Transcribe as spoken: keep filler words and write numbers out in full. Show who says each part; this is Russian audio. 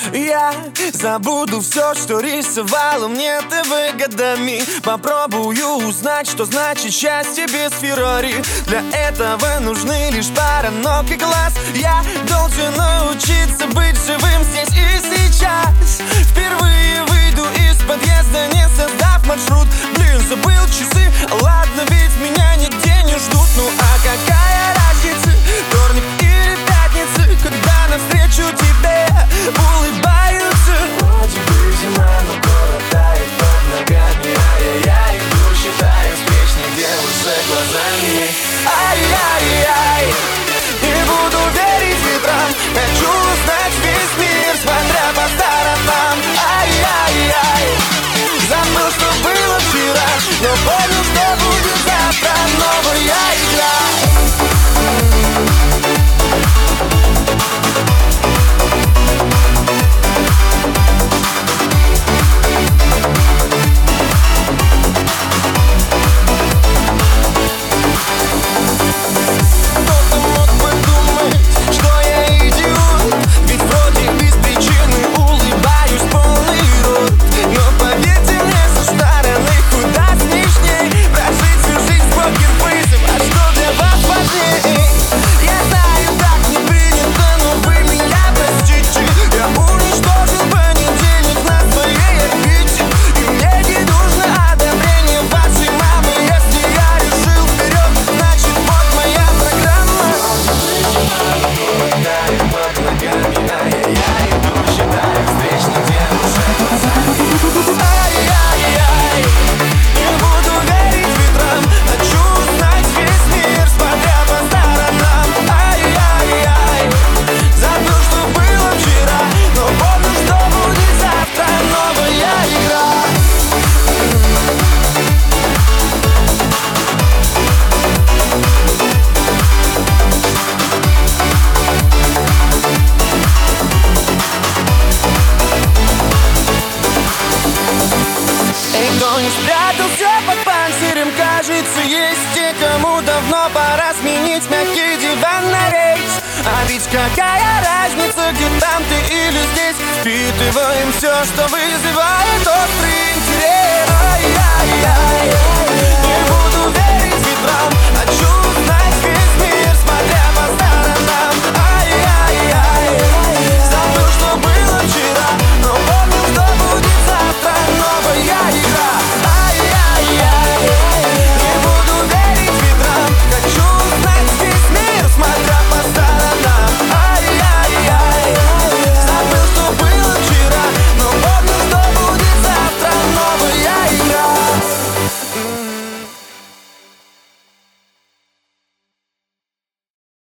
Speaker 1: Я забуду все, что рисовало мне ТВ годами. Попробую узнать, что значит счастье без Феррари. Для этого нужны лишь пара ног и глаз. Я должен научиться быть живым здесь и сейчас. Впервые выйду из подъезда, не создав маршрут. Блин, забыл часы, ладно, ведь меня нигде не ждут. Ну а какая разница, вторник или пятница, когда навстречу тебе улыбаются.
Speaker 2: Вроде бы зима, но город тает под ногами. А я, я иду, считаю встречных девушек глазами.
Speaker 1: Ай-яй-яй, не буду верить ветрам. Хочу узнать весь мир, смотря по сторонам. Ай-яй-яй, забыл, что было вчера, но понял, что будет завтра. Новая игра. Спрятался под панцирем, кажется, есть те, кому давно пора сменить мягкий диван на рейс. А ведь какая разница, где там ты или здесь, впитываем все, что вызывает острый интерес. Ай-яй-яй.